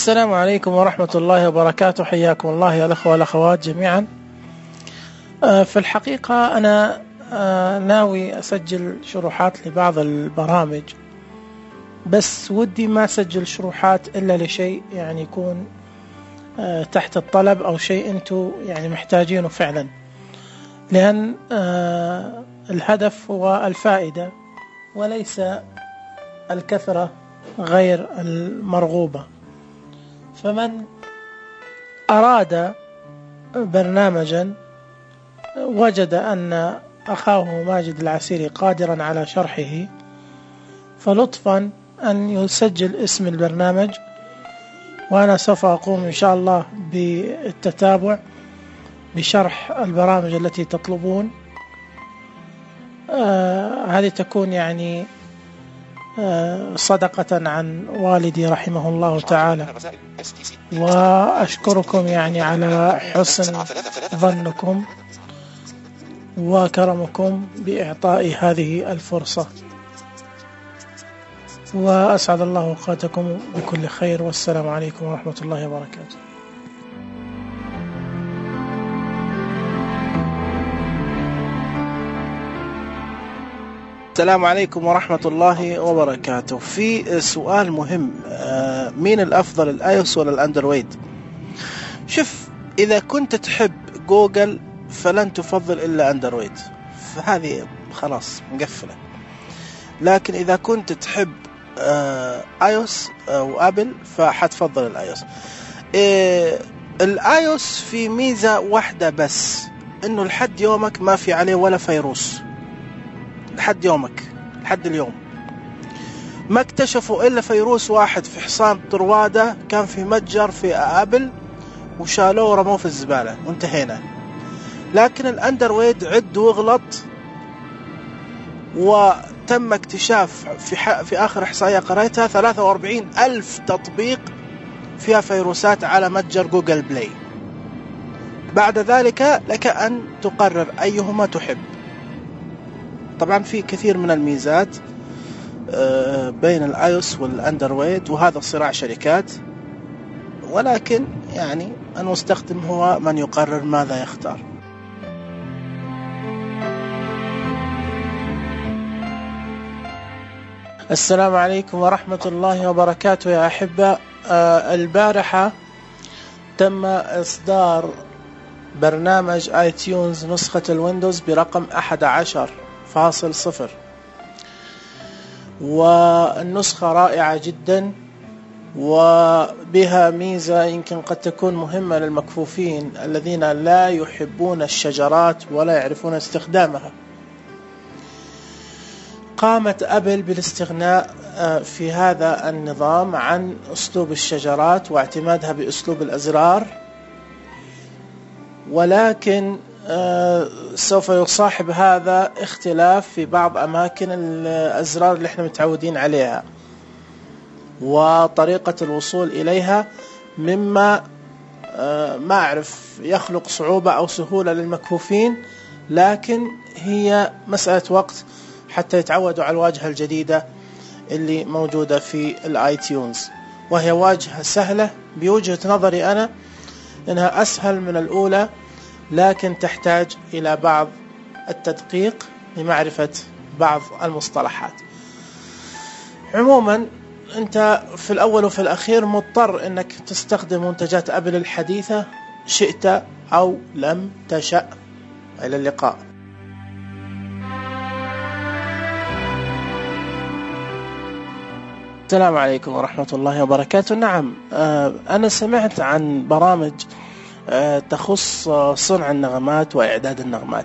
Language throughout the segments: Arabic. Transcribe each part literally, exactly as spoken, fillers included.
السلام عليكم ورحمة الله وبركاته. حياكم الله يا الأخوة والأخوات جميعا. في الحقيقة أنا ناوي أسجل شروحات لبعض البرامج، بس ودي ما أسجل شروحات إلا لشيء يعني يكون تحت الطلب أو شيء أنتوا يعني محتاجينه فعلا، لأن الهدف هو الفائدة وليس الكثرة غير المرغوبة. فمن أراد برنامجا وجد أن أخاه ماجد العسيري قادرا على شرحه، فلطفا أن يسجل اسم البرنامج، وأنا سوف أقوم إن شاء الله بالتتابع بشرح البرامج التي تطلبون. آه هذه تكون يعني آه صدقة عن والدي رحمه الله تعالى، وأشكركم يعني على حسن ظنكم وكرمكم بإعطاء هذه الفرصة، وأسعد الله أوقاتكم بكل خير، والسلام عليكم ورحمة الله وبركاته. السلام عليكم ورحمة الله وبركاته. في سؤال مهم، مين الأفضل الآيوس ولا الأندرويد؟ شوف، إذا كنت تحب جوجل فلن تفضل إلا أندرويد، فهذه خلاص مقفلة. لكن إذا كنت تحب آيوس أو أبل فحتفضل الآيوس. الآيوس في ميزة واحدة بس، إنه لحد يومك ما في عليه ولا فيروس، لحد يومك لحد اليوم ما اكتشفوا إلا فيروس واحد في حصان طروادة كان في متجر في أبل، وشالوه ورموه في الزبالة وانتهينا. لكن الأندرويد عد واغلط، وتم اكتشاف في, في آخر إحصائية قرأتها ثلاثة وأربعين ألف تطبيق فيها فيروسات على متجر جوجل بلاي. بعد ذلك لك أن تقرر أيهما تحب. طبعا في كثير من الميزات بين الآيوس والأندرويد، وهذا صراع شركات، ولكن يعني المستخدم هو من يقرر ماذا يختار. السلام عليكم ورحمة الله وبركاته يا أحبة. البارحة تم إصدار برنامج آي تيونز نسخة الويندوز برقم أحد عشر فاصل صفر، والنسخة رائعة جدا، وبها ميزة يمكن قد تكون مهمة للمكفوفين الذين لا يحبون الشجرات ولا يعرفون استخدامها. قامت أبل بالاستغناء في هذا النظام عن أسلوب الشجرات واعتمادها بأسلوب الأزرار، ولكن سوف يصاحب هذا اختلاف في بعض أماكن الأزرار اللي احنا متعودين عليها وطريقة الوصول إليها، مما ما أعرف يخلق صعوبة أو سهولة للمكفوفين، لكن هي مسألة وقت حتى يتعودوا على الواجهة الجديدة اللي موجودة في الآي تيونز، وهي واجهة سهلة بوجهة نظري أنا إنها أسهل من الأولى، لكن تحتاج إلى بعض التدقيق لمعرفة بعض المصطلحات. عموما أنت في الأول وفي الأخير مضطر أنك تستخدم منتجات أبل الحديثة شئت أو لم تشأ. إلى اللقاء. السلام عليكم ورحمة الله وبركاته. نعم، أنا سمعت عن برامج تخص صنع النغمات وإعداد النغمات،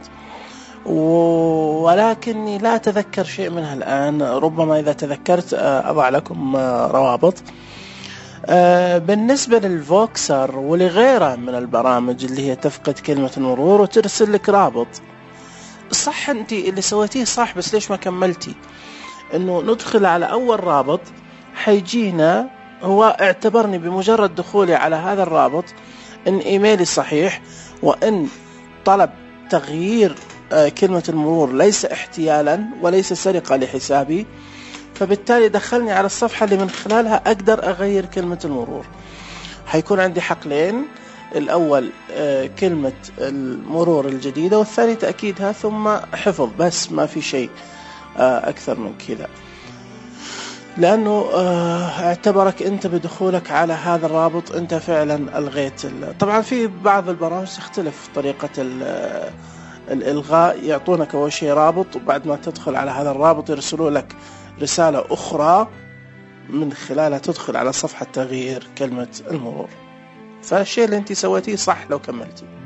ولكني لا أتذكر شيء منها الآن. ربما إذا تذكرت أضع لكم روابط. بالنسبة للفوكسر ولغيره من البرامج اللي هي تفقد كلمة المرور وترسل لك رابط، صح أنت اللي سويتيه صح، بس ليش ما كملتي؟ إنه ندخل على أول رابط حيجينا، هو اعتبرني بمجرد دخولي على هذا الرابط إن إيميلي صحيح، وإن طلب تغيير كلمة المرور ليس احتيالا وليس سرقة لحسابي، فبالتالي دخلني على الصفحة اللي من خلالها أقدر أغير كلمة المرور. حيكون عندي حقلين، الأول كلمة المرور الجديدة، والثاني تأكيدها ثم حفظ، بس ما في شيء أكثر من كذا، لأنه اعتبرك أنت بدخولك على هذا الرابط أنت فعلا ألغيت. طبعا في بعض البرامج تختلف طريقة الإلغاء، يعطونك أول شيء رابط، وبعد ما تدخل على هذا الرابط يرسلوا لك رسالة أخرى من خلالها تدخل على صفحة تغيير كلمة المرور. فالشيء اللي أنت سويتيه صح لو كملتي.